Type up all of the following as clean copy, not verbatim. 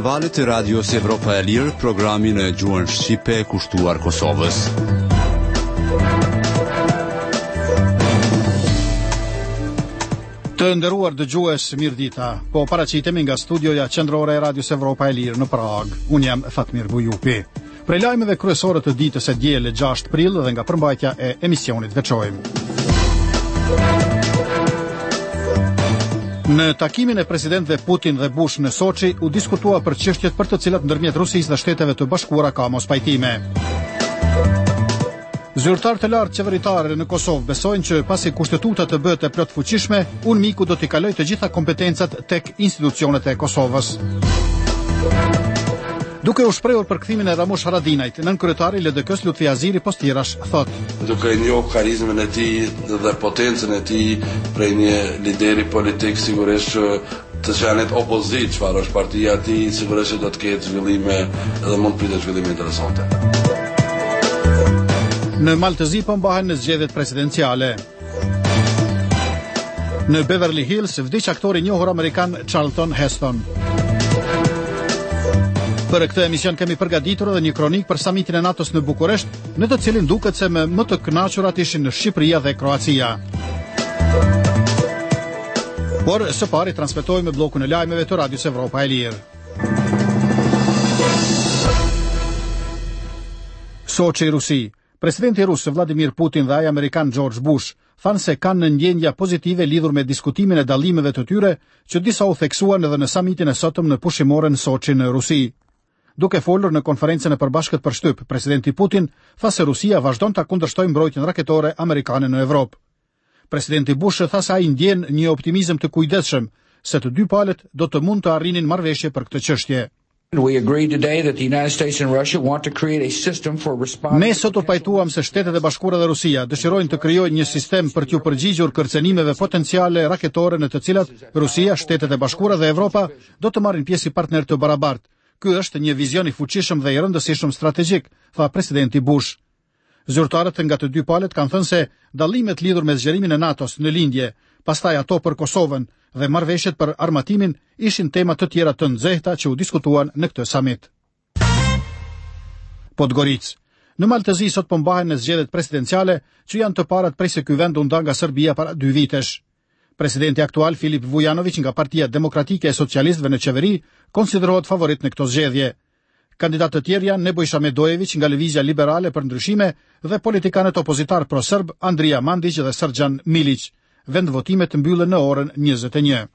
valët e Radios Evropa e Lirë, programin e gjuhën shqipe kushtuar Kosovës. Të nderuar dëgjues, mirëdita. Po paraqitemi nga studioja qendrore e Radios Evropa e Lirë në Prag. Unë jam Fatmir Bujupi. Prej lajmeve kryesore të ditës së diel 6 prill dhe nga përmbajtja e emisionit veçojmë. Në takimin e presidentëve Putin dhe Bush në Soçi u diskutua për çështjet për të cilat ndërmjet Rusisë dhe Shteteve të Bashkuara ka mos pajtime. Zyrtarët e lartë qeveritarë në Kosovë besojnë që pasi kushtetuta të bëhet e plot fuqishme, UNMIK do t'i kalojë të gjitha kompetencat tek institucionet e Kosovës. Duke u shprehur për kthimin e Ramush Haradinajt, nënkryetari i LDK-s Lutfi Aziri Postirash thot: duke njohur karizmën e tij dhe potencën e tij prej një lideri politik, sigurisht që të janet opozit çfarë është partia e tij, sigurisht do të ketë zhvillime dhe mund të pritet zhvillime interesante. Në Maltëzi po mbahen në zgjedhjet presidenciale. Në Beverly Hills vdiq aktori i njohur amerikan Charlton Heston. Për këtë emision kemi përgatitur edhe një kronik për samitin e NATO-s në Bukuresht, në të cilin duket se më të kënaqurat ishin në Shqipëria dhe Kroacia. Por së pari transmetojmë bllokun e lajmeve të Radios Evropa e Lirë. Soçi, Rusi. Presidenti rus Vladimir Putin dhe ai amerikan George Bush thanë se kanë ndjenja pozitive lidhur me diskutimin e dallimeve të tyre që disa u theksuan edhe në samitin e sotëm në pushimore në Soçi në Rusi. Duke folur në konferencën e përbashkët për shtyp, presidenti Putin tha se Rusia vazhdon ta kundërshtojë mbrojtjen raketore amerikane në Evropë. Presidenti Bush tha se ai ndjen një optimizëm të kujdesshëm se të dy palët do të mund të arrinin marrëveshje për këtë çështje. Ne sot u pajtuam se Shtetet e Bashkuara dhe Rusia dëshirojnë të krijojnë një sistem për t'u përgjigjur kërcënimeve potenciale raketore në të cilat Rusia, Shtetet e Bashkuara dhe Evropa do të marrin pjesë si partner të barabartë. Ky është një vizion i fuqishëm dhe i rëndësishëm strategjik, tha presidenti Bush. Zyrtarët nga të dy palët kanë thënë se dallimet lidhur me zgjerimin e NATO-s në lindje, pastaj ato për Kosovën dhe marrëveshjet për armatimin ishin tema të tjera të nxehta që u diskutuan në këtë samit. Podgoricë. Në Maltëzi sot po mbahen në zgjedhjet presidenciale që janë të parat prej se ky vend u nda nga Serbia para 2 vitesh. Presidenti aktual Filip Vujanović nga Partia Demokratike e Socialistëve në qeveri konsiderohet favorit në këto zgjedhje. Kandidatë të tjerë janë Nebojša Medojević nga Lëvizja Liberale për Ndryshime dhe politikanët opozitar pro-serb Andrija Mandić dhe Srdjan Milić. Vendvotimet mbyllen në orën 21.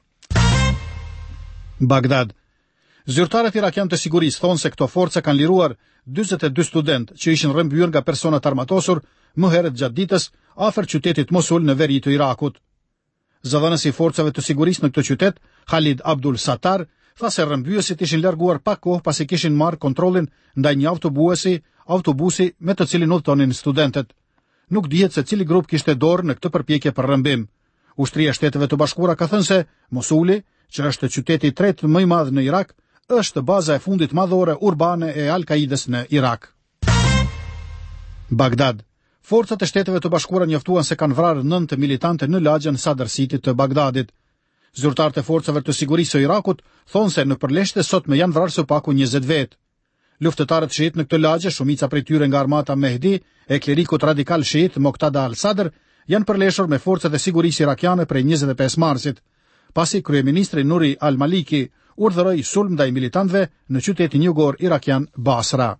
Bagdad. Zyrtarët irakian të sigurisë thonë se këto forca kanë liruar 42 studentë që ishin rrëmbyer nga persona të armatosur më herët gjatë ditës afër qytetit Mosul në veri të Irakut. Zëdhënësi i forcave të sigurisë në këtë qytet, Khalid Abdul Sattar, tha se rrëmbyesit ishin larguar pak kohë pasi kishin marrë kontrollin ndaj një autobusi me të cilin udhtonin studentët. Nuk dihet se cili grup kishte dorë në këtë përpjekje për rrëmbim. Ushtria e Shteteve të Bashkuara ka thënë se Mosuli, që është qyteti i tretë më i madh në Irak, është baza e fundit madhore urbane e Al-Kaides në Irak. Bagdad. Forcat e Shteteve të Bashkuara njoftuan se kanë vrarë 9 militante në lagjen Sadr City të Bagdadit. Zyrtarët e forcave të sigurisë së Irakut thonë se në përleshte sot më janë vrarë së paku 20 vetë. Luftëtarët shiit në këtë lagje, shumica prej tyre nga armata Mehdi e klerikut radikal shiit Moqtada al-Sadr, janë përleshur me forcat e sigurisë irakiane prej 25 marsit, pasi kryeministri Nuri al-Maliki urdhëroi sulm ndaj militantëve në qytetin jugor irakian Basra.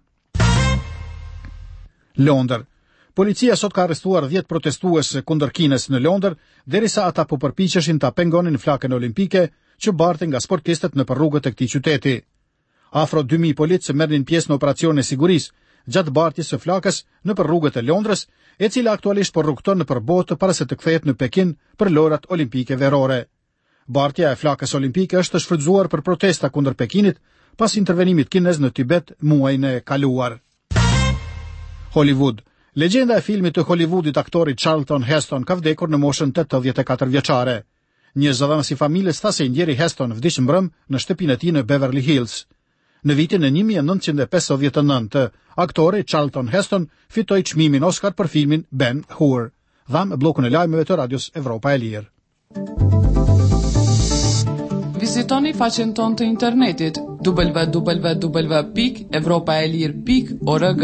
Londër. Policia sot ka arrestuar 10 protestues kundër Kinës në Londër, derisa ata po përpiqeshin ta pengonin flakën olimpike që barten nga sportistët nëpër rrugët e këtij qyteti. Afro 2000 policë merrnin pjesë në operacionin e sigurisë gjatë bartjes së flakës nëpër rrugët e Londrës, e cila aktualisht po rrugton nëpër botë para se të kthehet në Pekin për lojrat olimpike verore. Bartja e flakës olimpike është shfrytzuar për protesta kundër Pekinit pas intervenimit kinez në Tibet muajin e kaluar. Hollywood. Legjenda e filmit të Hollywoodit aktori Charlton Heston ka vdekur në moshën 84 vjeçare. Një zëdhënës i familjes tha se i ndjeri Heston vdiq mbrëm në shtëpinë e tij në Beverly Hills. Në vitin e 1959, aktori Charlton Heston fitoi çmimin Oscar për filmin Ben Hur. Dham bllokun e lajmeve të Radios Evropa e Lirë. Vizitoni faqen tonë të internetit www.evropaelir.org.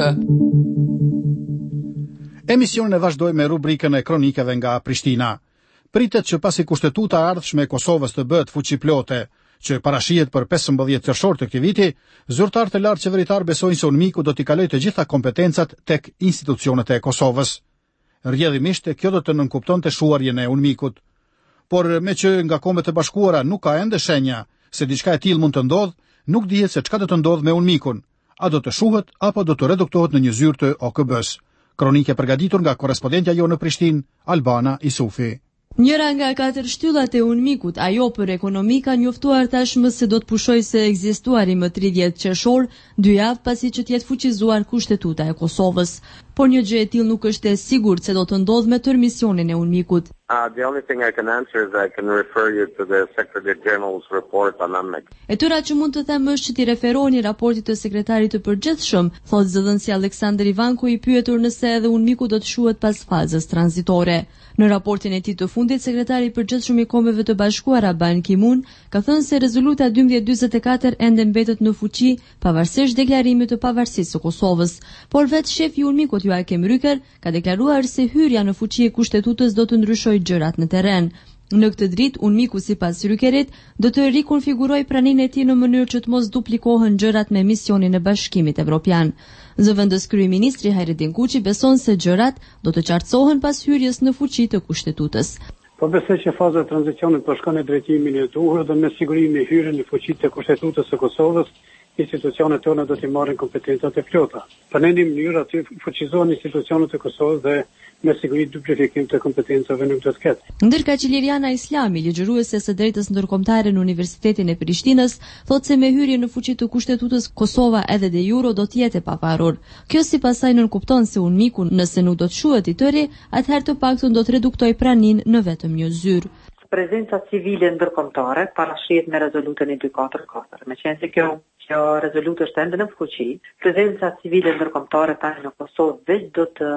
Emisionin e vazhdoj me rubrikën e kronikeve nga Prishtina. Pritet që pasi kushtetuta e ardhshme e Kosovës të bëhet fuqiplote, që parashihet për 15 qershor të këtij viti, zyrtarët e lartë qeveritar besojnë se UNMIK-u do t'i kalojë të gjitha kompetencat tek institucionet e Kosovës. Rrjedhimisht kjo do të nënkuptonte shuarjen e UNMIK-ut. Por me që nga Kombet e Bashkuara nuk ka ende shenja se diçka e tillë mund të ndodhë, nuk dihet se çka do të ndodhë me UNMIK-un, a do të shuhet apo do të reduktohet në një zyrë të OKB-s. Kronikë e përgatitur nga korrespondentja jo në Prishtinë, Albana Isufi. Njëra nga 4 shtyllat e UNMIK-ut, ajo për ekonomi, ka njoftuar tashmë se do të pushojë se ekzistuari më 30 qershor, 2 javë pasi që të jetë fuqizuar kushtetuta e Kosovës. Por një gjë e tillë nuk është e sigurt se do të ndodhë me tërë misionin e UNMIK-ut. The only thing I can answer is I can refer you to the Secretary General's report on UNMIK. E tëra që mund të them është që t'i referoni raportit të sekretarit të përgjithshëm, thotë zëdhënësi Aleksandr Ivanko, i pyetur nëse edhe UNMIK-u do të shuhet pas fazës tranzitore. Në raportin e tij të fundit, sekretari i përgjithshëm i Kombeve të Bashkuara Ban Ki-moon ka thënë se rezoluta 1244 ende mbetet në fuqi pavarësisht deklarimit të pavarësisë së Kosovës, por vetë shefi i UNMIK-ut Joachim Rücker ka deklaruar se hyrja në fuqi e kushtetutës do të ndryshojë gjërat në terren. Në këtë dritë, UNMIK-u sipas Rückerit do të rikonfigurojë praninë e tij në mënyrë që të mos duplikohen gjërat me misionin e Bashkimit Evropian. Zëvendës kryeministri Hayreddin Kuçi beson se gjërat do të qartësohen pas hyrjes në fuqi të kushtetues. Po besoj që faza e tranzicionit po shkon në drejtimin e duhur dhe me siguri me hyrjen në fuqi të kushtetues së Kosovës, institucionet tona do të marrin kompetencat e plota. Për në një mënyrë aty fuqizohen institucionet e Kosovës dhe me siguri duplifikim të kompetencave nuk do të ketë. Ndërka që Liliana Islami, ligjëruese së drejtës ndërkombëtare në Universitetin e Prishtinës, thotë se me hyrje në fuqi të kushtetutës Kosova edhe de jure do të jetë e pavarur. Kjo sipas saj nënkupton se UNMIK-u, nëse nuk do të shuhet i tëri, atëherë të paktën do të reduktojë praninë në vetëm një zyrë. Prezenca civile ndërkombëtare parashihet me rezolutën e 244. Meqense se kjo rezolutë është ende në fuqi, prezenca civile ndërkombëtare tani në Kosovë veç do të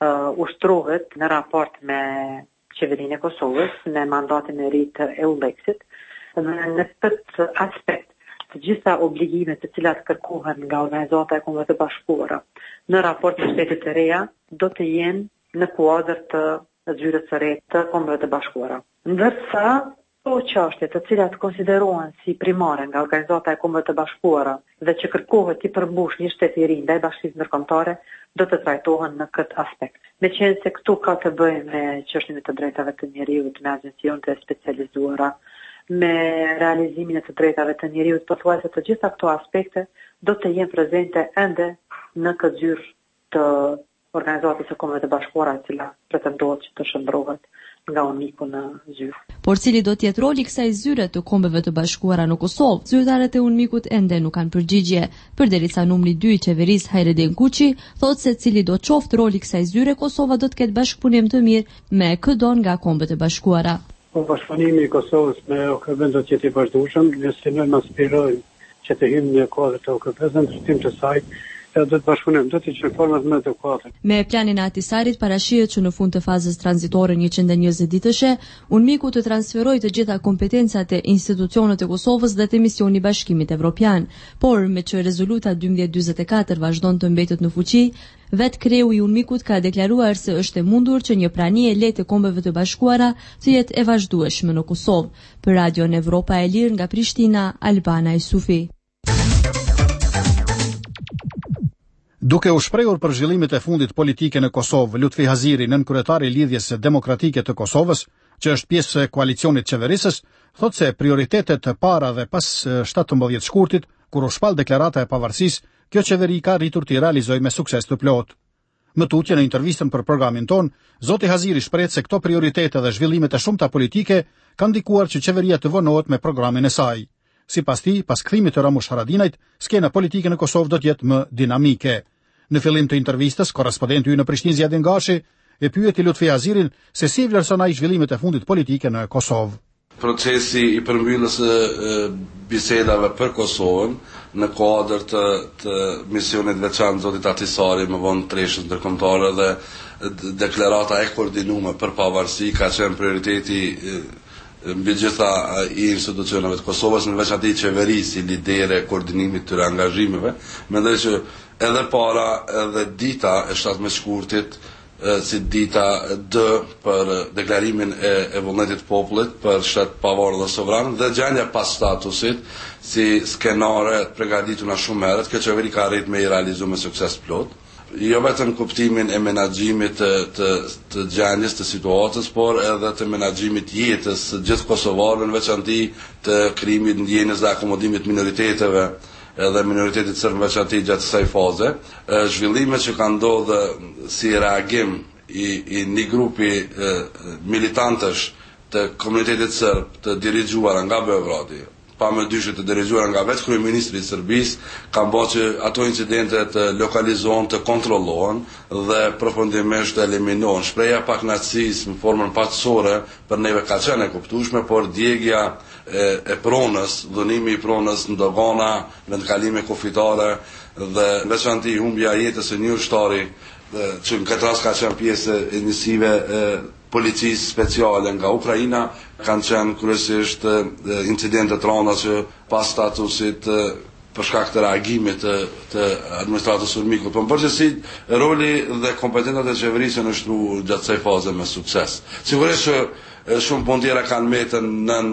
ushtrohet në raport me qeverinë e Kosovës në mandatin e ri të EULEX-it. Në këtë aspekt, të gjitha obligimet të cilat kërkohen nga Organizata e Kombeve të Bashkuara në raport me shtetet e reja do të jenë në kuadër të zyrës së re të Kombeve të Bashkuara. Ndërsa po çështje të cilat konsiderohen si primare nga Organizata e Kombeve të Bashkuara dhe që kërkohet të përmbush një shtet i ri ndaj bashkisë ndërkombëtare do të trajtohen në këtë aspekt. Meqense këtu ka të bëjë me çështjen e të drejtave të njerëzit, me agjencionet e specializuara, me realizimin e të drejtave të njerëzit, pothuajse të gjitha këto aspekte do të jenë prezente ende në këtë zyrë të Organizatës së Kombeve të Bashkuara, e cila pretendohet që të shndrohet nga UNMIK-u në zyrë. Por cili do të jetë roli i kësaj zyre të Kombeve të Bashkuara në Kosovë? Zyrtarët e UNMIK-ut ende nuk kanë përgjigje. Përderisa numri 2 i qeverisë Hayreddin Kuçi thotë se cili do të qoftë roli i kësaj zyre, Kosova do të ketë bashkëpunim të mirë me këdo nga Kombet e Bashkuara. Po bashkëpunimi i Kosovës me OKB-n do të jetë i vazhdueshëm, ne synojmë aspirojmë që të hyjmë në kuadër të OKB-s në ndërtim të saj. Do të bashkëpunojmë, do të ishte format më të kuadër. Me planin e Ahtisarit parashihet që në fund të fazës tranzitore 120 ditëshe, UNMIK-u të transferojë të gjitha kompetencat e institucionet e Kosovës dhe të misioni i Bashkimit Evropian, por me që rezoluta 1244 vazhdon të mbetet në fuqi, vetë kreu i UNMIK-ut ka deklaruar se është e mundur që një prani e lehtë e Kombeve të Bashkuara të jetë e vazhdueshme në Kosovë. Për Radion Evropa e Lirë nga Prishtina, Albana Isufi. Duke u shprehur për zhvillimet e fundit politike në Kosovë, Lutfi Haziri, nënkryetari i Lidhjes Demokratike të Kosovës, që është pjesë e koalicionit qeverisës, thotë se prioritetet të para dhe pas 17 shkurtit, kur u shpall deklarata e pavarësisë, kjo qeveri ka arritur t'i realizojë me sukses të plotë. Më tutje në intervistën për programin ton, zoti Haziri shpreh se këto prioritete dhe zhvillimet e shumta politike kanë ndikuar që qeveria të vonohet me programin e saj. Sipas tij, pas kthimit të Ramush Haradinajt, skena politike në Kosovë do të jetë më dinamike. Në fillim të intervistës, korrespondenti ynë në Prishtinë Zjadin Gashi e pyeti Lutfi Hazirin se si vlerëson ai zhvillimet e fundit politike në Kosovë. Procesi i përmbylljes së bisedave për Kosovën në kuadër të misionit veçantë zotit Ahtisari më vonë treshës ndërkombëtare dhe deklarata e koordinuar për pavarësi ka qenë prioriteti mbi gjitha i institucioneve të Kosovës, në veçantë qeverisë si lidere koordinimit të angazhimeve. Mendoj që edhe para edhe dita e 17 shkurtit si dita D për deklarimin e vullnetit të popullit për shtet pavarur dhe sovran dhe gjendja pas statusit si skenare të përgatituna shumë herët, kjo qeveri ka arrit me i realizu me sukses plot. Jo vetëm kuptimin e menaxhimit të gjendjes të situatës, por edhe të menaxhimit jetës së gjithë kosovarëve, në veçanti të krijimit ndjenjes dhe akomodimit minoriteteve edhe minoritetit serb në veçanti gjatë kësaj faze. Zhvillimet që kanë ndodhur si reagim i një grupi militantësh të komunitetit serb të dirigjuar nga Beogradi, pa më dyshim të dirigjuar nga vetë kryeministri i Serbisë, kanë bërë që ato incidente të lokalizohen, të kontrollohen dhe përfundimisht të eliminohen. Shpreha pa kënaqësisë në formën paqësore për neve ka qenë e kuptueshme, por djegja e pronës, dhunimi i pronës në dogana, vendkalime kufitare dhe veçanti humbja e jetës së një ushtari që në këtë rast ka qenë pjesë e njësive policisë speciale nga Ukraina, kanë qenë kryesisht incidente të rënda që pas statusit për shkak të reagimit të administratës Urmikut. Por në përgjithësi roli dhe kompetencat e qeverisë janë shtruar gjatë kësaj faze me sukses. Sigurisht që shumë punë tjera kanë metën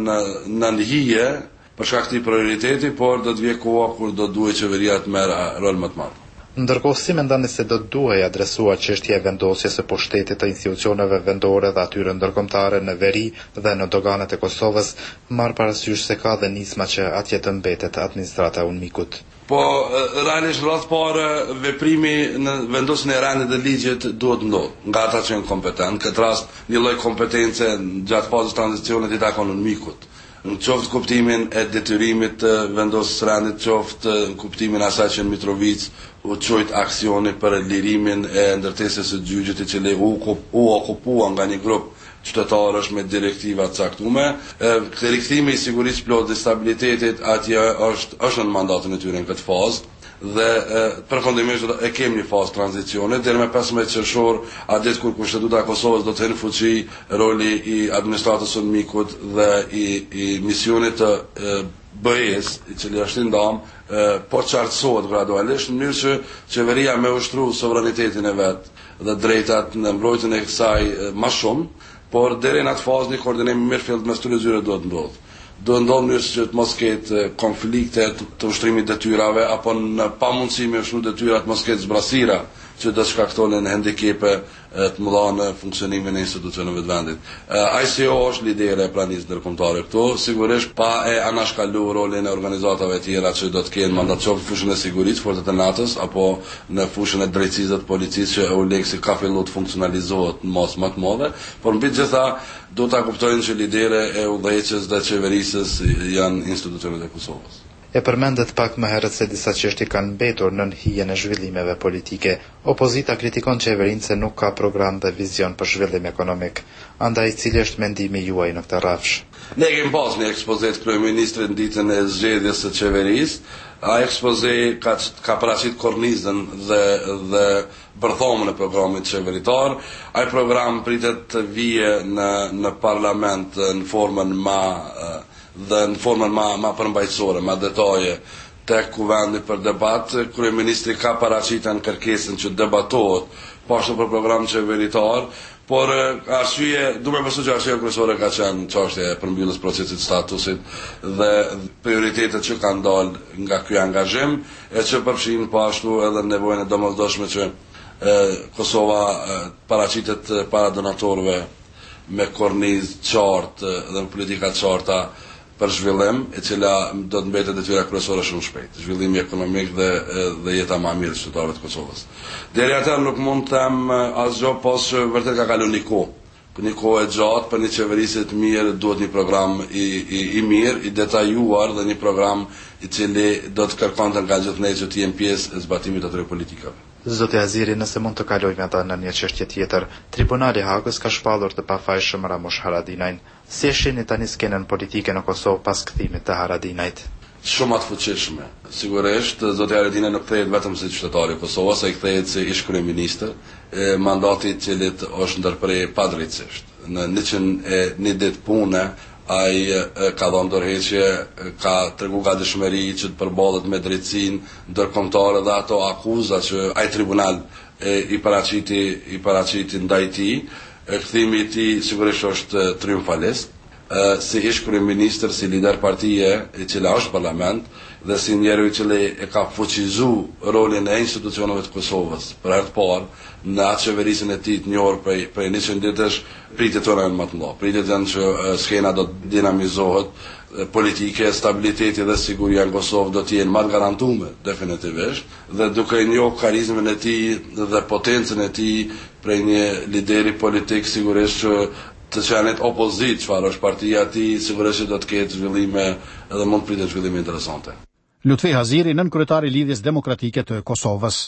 në hije për shkak të prioriteti, por do të vijë koha kur do duhet qeveria të merr rol më të madh. Ndërkohë, si mendoni se do duhej adresuar çështja e vendosjes së pushtetit të institucioneve vendore dhe atyre ndërkombëtare në veri dhe në doganat e Kosovës, marr parasysh se ka dhe nisma që atje të mbetet administrata e Unmikut? Po, realisht rreth parë veprimi në vendosjen e rendit dhe ligjit duhet ndodhë nga ata që janë kompetent. Në këtë rast një lloj kompetence gjatë fazës tranzicionit i takon Unmikut. Në qoftë kuptimin e detyrimit të vendosjes rendit, qoftë në kuptimin asaj që në Mitrovic u çojt aksioni për lirimin e ndërtesës së gjyqit, i cili u okupua nga një grup qytetarësh me direktiva të caktuara. Rikthimi i sigurisë plot dhe stabilitetit atje është në mandatin e tyre në këtë fazë. Dhe përfundimisht e kemi një fazë tranzicione deri me 15 qershor, atë kur Kushtetuta e Kosovës do të kenë fuqi roli i administratës së Unmikut dhe i misionit të BE-s, i cili është i ndam, po qartësohet gradualisht në mënyrë që qeveria me ushtru sovranitetin e vet dhe drejtat në mbrojtjen e kësaj më shumë, por deri në atë fazë një koordinim mirë fillt mes këtyre zyre do të ndodhë. Do ndodhë njërës që të mos ketë konflikte të ushtrimit detyrave, apo në pamundësi me ushtru detyrat mos ketë zbrasira që do shkaktonin hendikepe të mëdha në funksionimin e institucioneve të vendit. ICO është lidera e pranisë ndërkombëtare këtu, sigurisht pa e anashkalu rolin e organizatave tjera që do të kenë mandat qoftë në fushën e sigurisë, forcat e natës, apo në fushën e drejtësisë dhe të policisë që EULEX ka filluar të funksionalizohet në masë më të madhe, por mbi gjitha do ta kuptojnë që lidera e udhëheqjes dhe qeverisës janë institucionet e Kosovës. E përmendet pak më herët se disa çështje kanë mbetur nën hijen e zhvillimeve politike. Opozita kritikon qeverinë se nuk ka program dhe vizion për zhvillim ekonomik. Andaj, cili është mendimi juaj në këtë rrafsh? Ne kemi pas një ekspoze të kryeministrit në ditën e zgjedhjes së qeverisë. Ai ekspoze ka paraqit kornizën dhe bërthomën e programit qeveritar. Ai program pritet të vijë në parlament në formën dhe në formën ma përmbajtësore, ma detaje tek kuvendi për debat. Kryeministri ka paraqitur në kërkesën që debatohet pashtu për program qeveritar, por arsye, duhet të që arsye kryesore ka qenë çështja e përmbylljes procesit statusit dhe prioritetet që kanë dalë nga ky angazhim, e që përfshin pashtu edhe nevojën e domosdoshme që Kosova paraqitet para donatorëve me kornizë qartë dhe me politika qarta për zhvillim, e cila do të mbetet detyra kryesore shumë shpejt, zhvillimi ekonomik dhe jeta më e mirë e qytetarëve të Kosovës. Deri atëherë nuk mund të them asgjë, pas që vërtet ka kaluar një kohë. Një kohë e gjatë për një qeverisje të mirë duhet një program i mirë, i detajuar dhe një program i cili do të kërkonte nga gjithë ne që të jemi pjesë e zbatimit të atyre politikave. Zoti Aziri, nëse mund të kalojmë ata në një çështje tjetër, Tribunali i Hagës ka shpallur të pafajshëm Ramush Haradinajin. Si e shihni tani skenën politike në Kosovë pas kthimit të Haradinajit? Shumë të fuqishme. Sigurisht, zoti Haradinaj nuk kthehet vetëm si qytetari i Kosovës, ai kthehet si ish kryeminist, mandati i cilit është ndërprer padrejtisht. Në 101 ditë pune, ai ka dhënë ndërheqje, ka tregu gatishmëri që të përballet me drejtësinë ndërkombëtare dhe ato akuza që ai tribunal i paraqiti ndaj tij. Kthimi i tij sigurisht është triumfalist. Si ish kryeministër, si lider partije e cila është parlament dhe si njeriu i cili e ka fuqizu rolin e institucioneve të Kosovës për herë të parë në atë qeverisjen e tij të njohur prej 100 ditësh, pritjet tona janë më të mëdha. Pritjet janë që skena do të dinamizohet, politike, stabiliteti dhe siguria në Kosovë do të jenë më të garantuar definitivisht, dhe duke njohur karizmën e tij dhe potencën e tij prej një lideri politik, sigurisht që të qenit opozit, çfarë është partia e tij, sigurisht do të ketë zhvillime edhe mund të pritet zhvillime interesante. Lutfi Haziri, nënkryetari i Lidhjes Demokratike të Kosovës.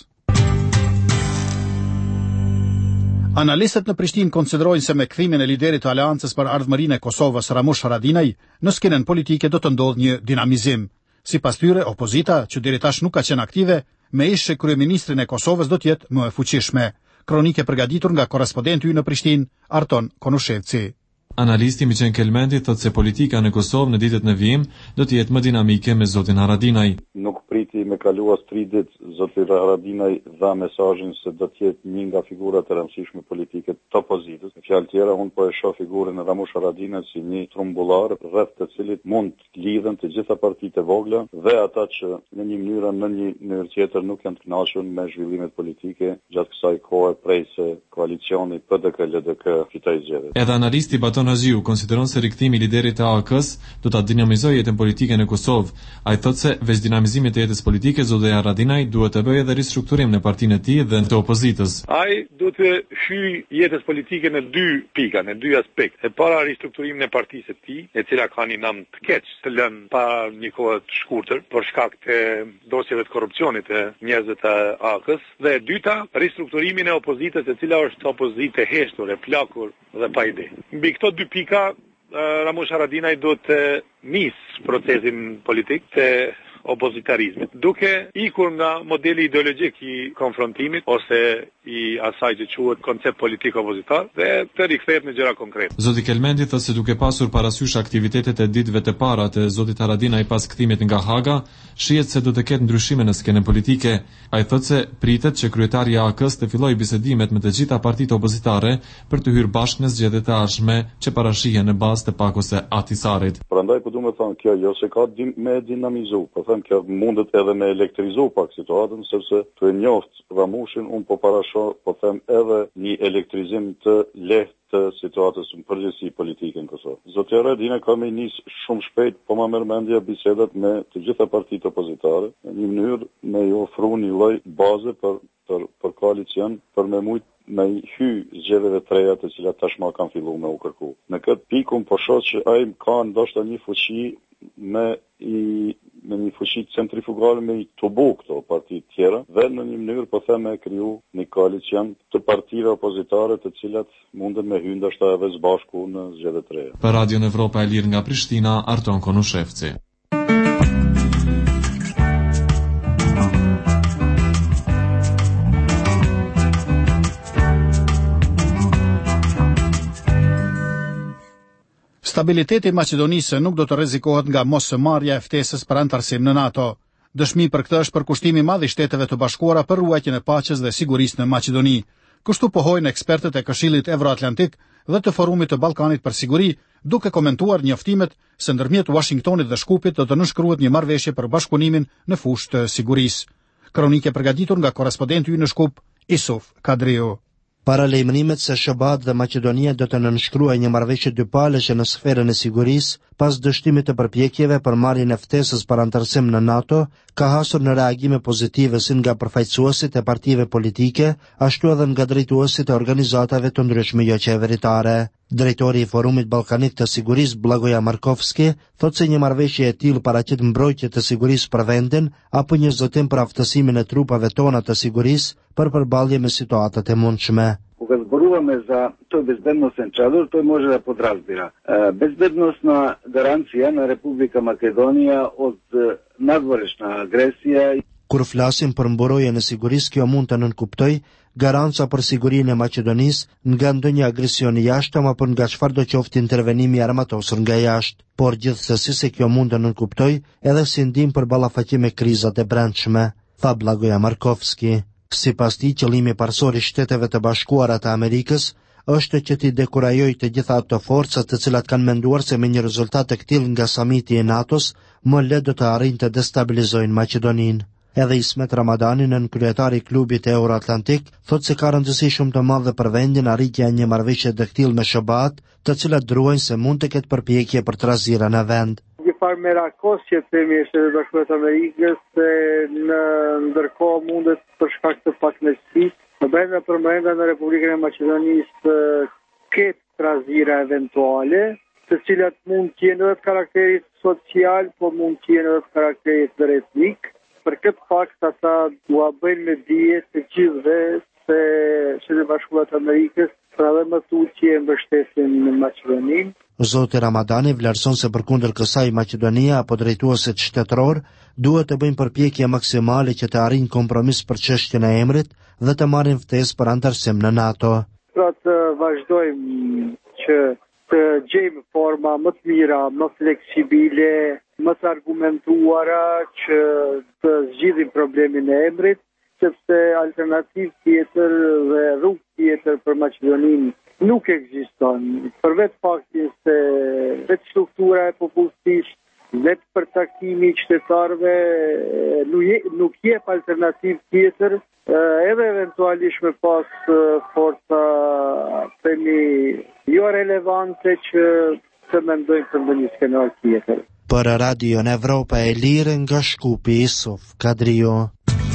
Analistët në Prishtinë konsiderojnë se me kthimin e liderit të Aleancës për Ardhmërinë e Kosovës, Ramush Haradinaj, në skenën politike do të ndodhë një dinamizim. Sipas tyre, opozita, që deri tash nuk ka qenë aktive, me ish kryeministrin e Kosovës do të jetë më e fuqishme. Kronike përgatitur nga korrespondenti ynë në Prishtinë, Arton Konushevci. Analisti Miqen Kelmenti thotë se politika në Kosovë në ditët në vijim do të jetë më dinamike me zotin Haradinaj. Nuk priti me kaluar 3 ditë zoti Haradinaj dha mesazhin se do të jetë një nga figurat e rëndësishme politike të opozitës. Me fjalë tjera, unë po e shoh figurën e Ramush Haradinaj si një trumbullar rreth të cilit mund të lidhen të gjitha partitë e vogla dhe ata që në një mënyrë tjetër nuk janë të kënaqur me zhvillimet politike gjatë kësaj kohe prej se koalicioni PDK-LDK fitoi zgjedhjet. Edhe analisti Haziu konsideron se rikthimi i liderit të AKs do ta dinamizojë jetën politike në Kosovë. Ai thotë se veç dinamizimit të jetës politike, zoti Haradinaj duhet të bëjë edhe ristrukturim në partinë e tij dhe të opozitës. Ai duhet të hyjë jetës politike në 2 pika, në 2 aspekte. E para ristrukturimin e partisë së tij, e cila ka një nam të keq, të lënë pa një kohë të shkurtër për shkak të dosjeve të korrupsionit të njerëzve të AKs, dhe e dyta ristrukturimin e opozitës, e cila është opozitë e heshtur, e plakur dhe pa ide. Mbi këto 2 pika, Ramush Haradinaj do të nisë procesin politik të opozitarizmit, duke ikur nga modeli ideologjik i konfrontimit ose i asaj që quhet koncept politik opozitar dhe të rikthehet në gjëra konkrete. Zoti Kelmenti thotë se duke pasur parasysh aktivitetet e ditëve të para të zotit Haradinaj pas kthimit nga Haga, shihet se do të ketë ndryshime në skenën politike. Ai thotë se pritet që kryetari i AKs të fillojë bisedimet me të gjitha partitë opozitare për të hyrë bashkë në zgjedhjet e ardhshme që parashihen në bazë të pakos së Ahtisarit. Prandaj po duhet të thonë kjo jo se ka me dinamizu, po them kjo mundet edhe me elektrizu pak situatën, sepse të e njoft Ramushin, unë po parasho, po them edhe një elektrizim të lehtë të situatës në përgjithësi politike në Kosovë. Zoti Haradinaj ka me nis shumë shpejt, po ma merr mendja bisedat me të gjitha partitë opozitare, në një mënyrë me i ofru një lloj baze për koalicion, për me mujt me i hy zgjedhjeve të reja të cilat tashmë kanë filluar me u kërku. Në këtë pikë unë po shoh që ai ka ndoshta një fuqi me një fuqi centrifugale me i tubu këto partitë tjera dhe në një mënyrë po them me kriju një koalicion të partive opozitare të cilat munden me hyrë ndoshta edhe së bashku në zgjedhjet e reja. Për Radion Evropa e Lirë nga Prishtina, Arton Konushevci. Stabiliteti i Maqedonisë nuk do të rrezikohet nga mosmarrja e ftesës për antarësim në NATO. Dëshmi për këtë është përkushtimi i madh i Shteteve të Bashkuara për ruajtjen e paqes dhe sigurisë në Maqedoni. Kështu pohojnë ekspertët e Këshillit Evroatlantik dhe të Forumit të Ballkanit për Siguri, duke komentuar njoftimet se ndërmjet Washingtonit dhe Shkupit do të nënshkruhet një marrëveshje për bashkëpunimin në fushë të sigurisë. Kronike përgatitur nga korrespondenti ynë në Shkup, Isuf Kadriu. Para lejmërimet se SHBAT dhe Maqedonia do të nënshkruajnë një marrëveshje dypalëshe në sferën e sigurisë, pas dështimit të përpjekjeve për marrjen e ftesës për antarësim në NATO, ka hasur në reagime pozitive si nga përfaqësuesit e partive politike, ashtu edhe nga drejtuesit e organizatave të ndryshme jo qeveritare. Drejtori i Forumit Ballkanik të Sigurisë, Blagoja Markovski, thotë se një marrëveshje e tillë paraqit mbrojtje të sigurisë për vendin apo një zotim për aftësimin e trupave tona të sigurisë për përballje me situatat e mundshme. Когато зборуваме за тој безбедносен чадор, тој може да подразбира безбедносна гаранција на Република Македонија од надворешна агресија. Kur flasim për mburojjen e sigurisë, kjo mund të nënkuptoj garanca për sigurinë e Maqedonisë nga ndonjë agresion jashtëm apo nga çfarëdo qoftë intervenimi armatosur nga jashtë, por gjithsesi se kjo mund të nënkuptoj edhe si ndihmë për ballafaqim me krizat e brendshme, tha Blagoja Markovski. Sipas tij, qëllimi parsor i Shteteve të Bashkuara të Amerikës është që t'i dekurajojë të gjitha ato forcat të cilat kanë menduar se me një rezultat të tillë nga samiti i NATO-s më lehtë do të arrijnë të destabilizojnë Maqedoninë. Edhe Ismet Ramadani, nën kryetari i klubit Euroatlantik, thotë se ka rëndësi shumë të madhe për vendin arritja e një marrëveshje të tillë me SHBA-t, të cilat druajnë se mund të ketë përpjekje për trazira në vend. Një farë merakosje themi e Shtetet Bashkuara të Amerikës se në ndërkohë mundet për shkak të pakënaqësisë brenda në Republikën e Maqedonisë ketë trazira eventuale, të cilat mund të jenë edhe të karakterit social, po mund të jenë edhe të karakterit etnik. Për këtë fakt ata dua bëjnë me dije të gjithëve se Shtetet Bashkuara të Amerikës pra dhe më tutje mbështesin në Maqedoninë. Zoti Ramadani vlerëson se përkundër kësaj Maqedonia apo drejtuesit shtetëror duhet të bëjnë përpjekje maksimale që të arrijnë kompromis për çështjen e emrit dhe të marrin ftesë për antarësim në NATO. Pra të vazhdojmë që të gjejmë forma më të mira, më fleksibile, më të argumentuara që të zgjidhim problemin e emrit, sepse alternativë tjetër dhe rrugë tjetër për Maqedoninë nuk ekziston. Për vetë faktin se vetë struktura e popullsisë, vetë përcaktimi i qytetarëve nuk jep alternativë tjetër, edhe eventualisht me pas forca jo relevante që të mendojnë për ndonjë skenar tjetër. Për Radio Evropa e Lirë nga Shkupi, Isuf Kadrio.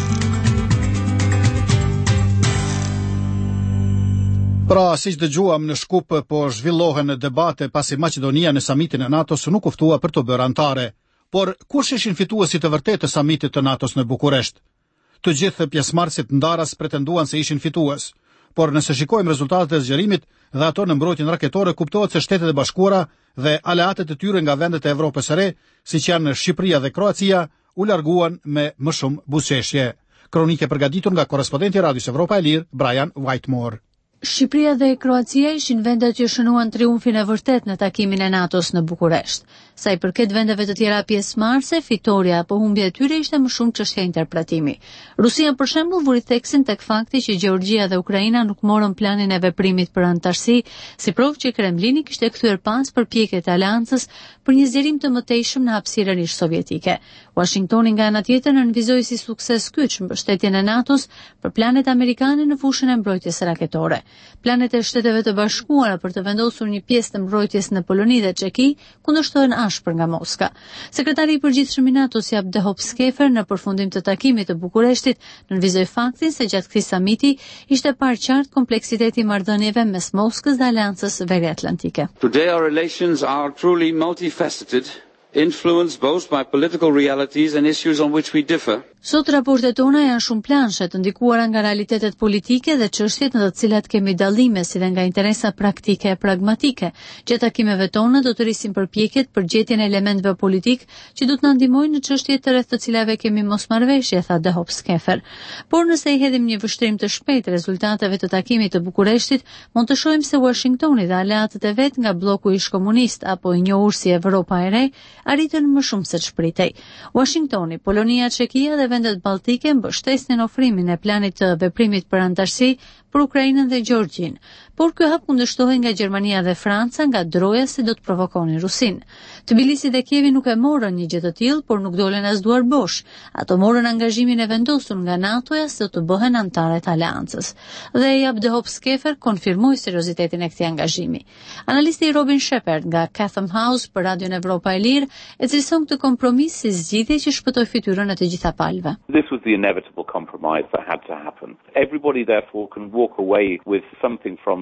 Pra, si që dëgjuam në Shkup, po zhvillohen debate pasi Maqedonia në samitin e NATO-s nuk uftua për të bërë antare. Por kush ishin fituesit e vërtetë të samitit të NATO-s në Bukuresht? Të gjithë pjesëmarrësit ndaras pretenduan se ishin fitues, por nëse shikojmë rezultatet e zgjerimit dhe ato në mbrojtjen raketore, kuptohet se Shtetet e Bashkuara dhe aleatet e tyre nga vendet e Evropës së Re, siç janë Shqipëria dhe Kroacia, u larguan me më shumë buzëqeshje. Kronike përgatitur nga korrespondenti i Radios Evropa e Lirë, Brian Whitemore. Shqipëria dhe Kroacia ishin vendet që shënuan triumfin e vërtet në takimin e NATO-s në Bukuresht. Sa i përket vendeve të tjera pjesëmarrëse, fitoria apo humbja e tyre ishte më shumë çështje interpretimi. Rusia për shembull vuri theksin tek fakti që Gjeorgjia dhe Ukraina nuk morën planin e veprimit për antarësi, si provë që Kremlini kishte kthyer pas përpjekjet e aleancës për një zgjerim të mëtejshëm në hapësirën ish sovjetike. Washingtoni nga ana tjetër nënvizoi si sukses kyç mbështetjen e NATO-s për planet amerikane në fushën e mbrojtjes raketore. Planet e Shteteve të Bashkuara për të vendosur një pjesë të mbrojtjes në Poloni dhe Çeki kundërshtohen ashpër nga Moska. Sekretari i përgjithshëm i NATO-s Abdehop Skefer në përfundim të takimit të Bukureshtit nënvizoi faktin se gjatë këtij samiti ishte parë qartë kompleksiteti i marrëdhënieve mes Moskës dhe Aleancës Veriatlantike. Today our relations are truly multifaceted, influenced both by political realities and issues on which we differ. Sot raportet tona janë shumë planshe të ndikuara nga realitetet politike dhe çështjet në të cilat kemi dallime, si dhe nga interesa praktike e pragmatike. Gjatë takimeve tona do të rrisim përpjekjet për gjetjen e elementeve politik që do të na ndihmojnë në çështjet të rreth të cilave kemi mosmarrëveshje, tha Dehop Skefer. Por nëse i hedhim një vështrim të shpejtë rezultateve të takimit të Bukureshtit, mund të shohim se Washingtoni dhe aleatët e vet nga bloku ish komunist apo i njohur si Evropa e Re arritën më shumë se ç'pritej. Washingtoni, Polonia, Çekia dhe vendet balltike mbështesnin ofrimin e planit të veprimit për antarësi për Ukrainën dhe Gjeorgjin, por ky hap kundërshtohej nga Gjermania dhe Franca nga droja se do të provokonin Rusin. Tbilisi dhe Kievi nuk e morën një gjë të tillë, por nuk dolen as duar bosh. Ato morën angazhimin e vendosur nga NATO-ja se do të bëhen anëtare të aleancës. Dhe Abdehop Skefer konfirmoi seriozitetin e këtij angazhimi. Analisti Robin Shepard nga Chatham House për Radion Evropa e Lirë e cilëson këtë kompromis si zgjidhje që shpëtoi fytyrën e të gjitha palëve. This was the inevitable compromise that had to happen. Everybody therefore can walk away with something from this.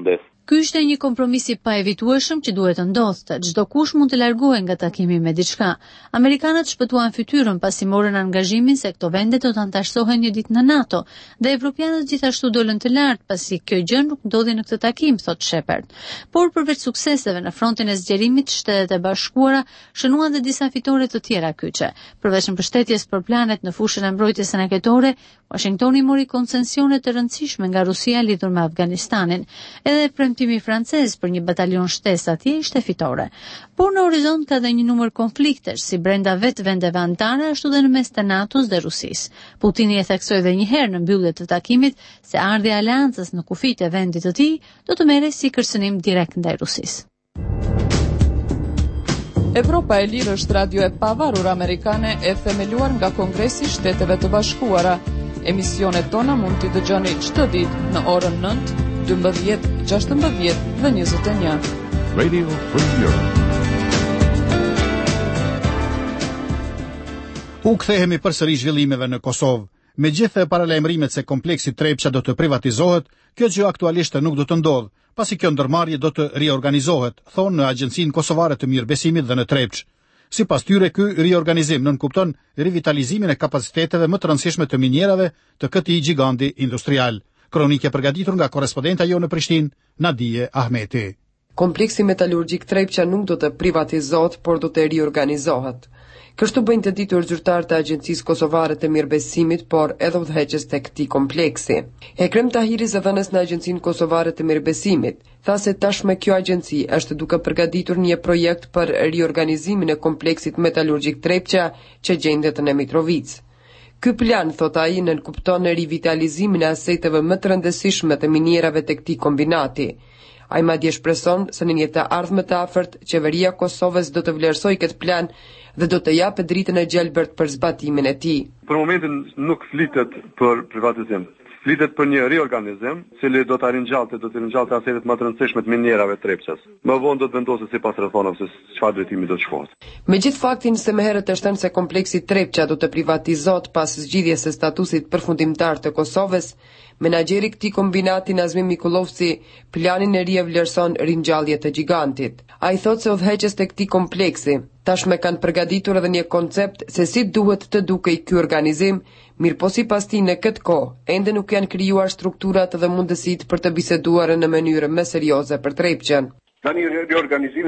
Ky ishte një kompromis i paevitueshëm që duhet të ndodhte. Çdo kush mund të largohej nga takimi me diçka. Amerikanët shpëtuan fytyrën pasi morën angazhimin se këto vende do të antarësohen një ditë në NATO, dhe evropianët gjithashtu dolën të lartë pasi kjo gjë nuk ndodhi në këtë takim, thot Shepard. Por përveç sukseseve në frontin e zgjerimit, Shtetet e Bashkuara shënuan dhe disa fitore të tjera kyçe. Përveç mbështetjes për planet në fushën e mbrojtjes raketore, Washingtoni mori koncesionet të rëndësishme nga Rusia lidhur me Afganistanin. Edhe premtimi francez për një batalion shtesë atje ishte fitore. Por në horizont ka dhe një numër konfliktesh, si brenda vetë vendeve anëtare, ashtu dhe në mes të NATO-s dhe Rusisë. Putini e theksoi edhe një herë në mbyllje të takimit se ardhja e aleancës në kufijtë e vendit të tij do të merrej si kërcënim direkt ndaj Rusisë. Evropa e Lirë është radio e pavarur amerikane e themeluar nga Kongresi i Shteteve të Bashkuara. Emisionet tona mund t'i dëgjoni çdo ditë në orën 9, 12, 16 dhe 21. Radio Free Europe. U kthehemi përsëri zhvillimeve në Kosovë. Megjithë paralajmërimet se kompleksi Trepça do të privatizohet, kjo gjë aktualisht nuk do të ndodhë, pasi kjo ndërmarrje do të riorganizohet, thonë në Agjencinë Kosovare të Mirëbesimit dhe në Trepç. Sipas tyre, ky riorganizim nënkupton rivitalizimin e kapaciteteve më të rëndësishme të minjerave të këtij giganti industrial. Kronikë përgatitur nga korrespondenta jo në Prishtinë, Nadije Ahmeti. Kompleksi metalurgjik Trepça nuk do të privatizohet, por do të riorganizohet. Kështu bëjnë të ditur zyrtarët e Agjencisë Kosovare të Mirëbesimit, por edhe udhëheqës të këtij kompleksi. Ekrem Tahiri, zëdhënës në Agjencinë Kosovare të Mirëbesimit, tha se tashmë kjo agjenci është duke përgatitur një projekt për riorganizimin e kompleksit metalurgjik Trepça që gjendet në Mitrovic. Ky plan, thot ai, nënkupton rivitalizimin e aseteve më të rëndësishme të minierave të këtij kombinati. Ai madje shpreson se në një të ardhme të afërt, qeveria e Kosovës do të vlerësojë këtë plan dhe do të japë dritën e gjelbërt për zbatimin e tij. Për momentin nuk flitet për privatizim. Flitet për një riorganizim, cili do të rinjallte asetet më të rëndësishme të minierave Trepçës. Më vonë do të vendoset sipas rrethonave se çfarë drejtimi do të shkohet. Megjith faktin se më herët është thënë se kompleksi Trepça do të privatizohet pas zgjidhjes së statusit përfundimtar të Kosovës, menaxheri i këtij kombinati Nazmim Mikullovci planin e ri e vlerëson ringjallje të gigantit. Ai thotë se udhëheqës të këtij kompleksi tashmë kanë përgatitur edhe një koncept se si duhet të dukej ky organizim, mirë po sipas tij në këtë kohë ende nuk janë krijuar strukturat dhe mundësitë për të biseduar në mënyrë më serioze për Trepçën. Tani riorganizimi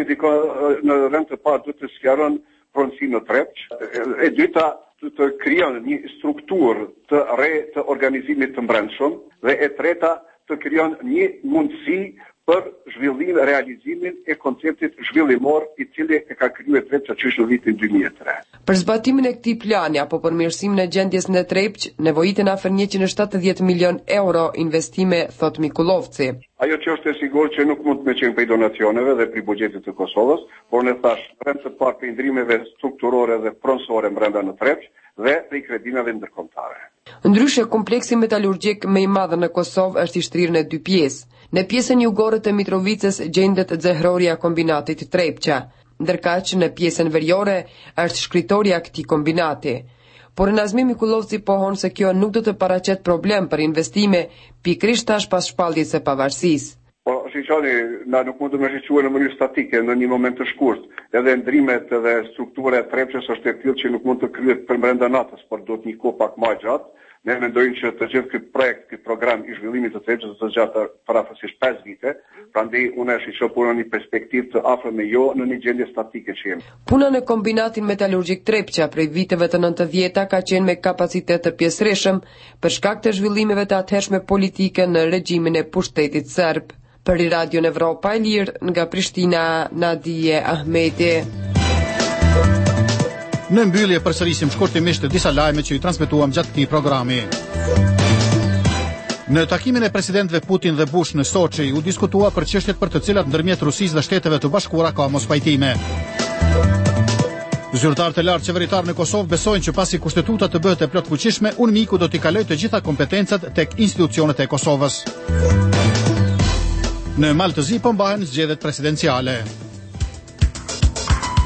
në rend të parë duhet të sqaron pronësinë në Trepçë, e dyta të krijon një strukturë të re të organizimit të brendshëm dhe e treta të krijon një mundësi për realizimin e konceptit zhvillimor i cili e ka krijuar Trepça në vitin 2003. Për zbatimin e këtij plani apo përmirësimin e gjendjes në Trepç, nevojiten afër 170 milion euro investime, thot Mikullovci. Ajo që është e sigurt që nuk mund të qenë prej donacioneve dhe prej buxhetit të Kosovës, por ne thash rend të parë për ndrimeve strukturore dhe pronësore brenda në Trepç dhe prej kredimeve ndërkombëtare. Ndryshe, kompleksi metalurgjik më i madh në Kosovë është i shtrirë në dy pjesë. Në pjesën jugore të Mitrovicës gjendet xehroria e kombinatit Trepça, ndërkaq që në pjesën veriore është shkritoria e këtij kombinati. Por Nazmim Mikullovci pohon se kjo nuk do të paraqet problem për investime, pikërisht tash pas shpalljes së pavarësisë. Po, shiqoni, na nuk mund të më shiquar në mënyrë statike në një moment të shkurt. Edhe ndrimet dhe struktura e Trepçës është e tillë që nuk mund të kryhet për brenda natës, por duhet një kohë pak më gjatë. Ne mendojmë që të gjithë ky projekt, ky program i zhvillimit të Trepçës do të gjatë parafësisht 5 vite, prandaj unë e shoh punën në perspektivë të afërme, jo në një gjendje statike që jemi. Puna në kombinatin metalurgjik Trepça prej viteve të 90-ta ka qenë me kapacitet të pjesëreshëm për shkak të zhvillimeve të atëhershme politike në regjimin e pushtetit serb. Për Radio Evropa e Lirë nga Prishtina, Nadije Ahmeti. Në mbyllje përsërisim shkurtimisht disa lajme që i transmetuam gjatë këtij programi. Në takimin e presidentëve Putin dhe Bush në Sochi u diskutua për çështjet për të cilat ndërmjet Rusisë dhe Shteteve të Bashkuara ka mospajtime. Zyrtarët e lartë qeveritar në Kosovë besojnë që pasi kushtetuta të bëhet e plotfuqishme, UNMIK do t'i kalojë të gjitha kompetencat tek institucionet e Kosovës. Në Maltëzi po mbahen zgjedhjet presidenciale.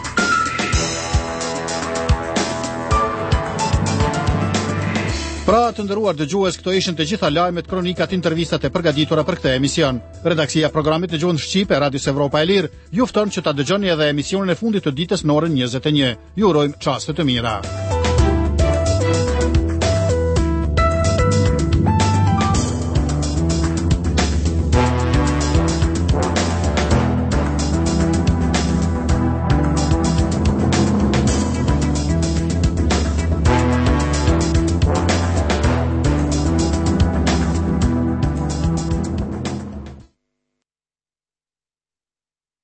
Pra, të nderuar dëgjues, këto ishin të gjitha lajmet, kronikat, intervistat e përgatitura për këtë emision. Redaksia e programit në gjuhën shqipe e Radios Evropa e Lirë ju fton që ta dëgjoni edhe emisionin e fundit të ditës në orën 21. Ju urojmë çaste të mira.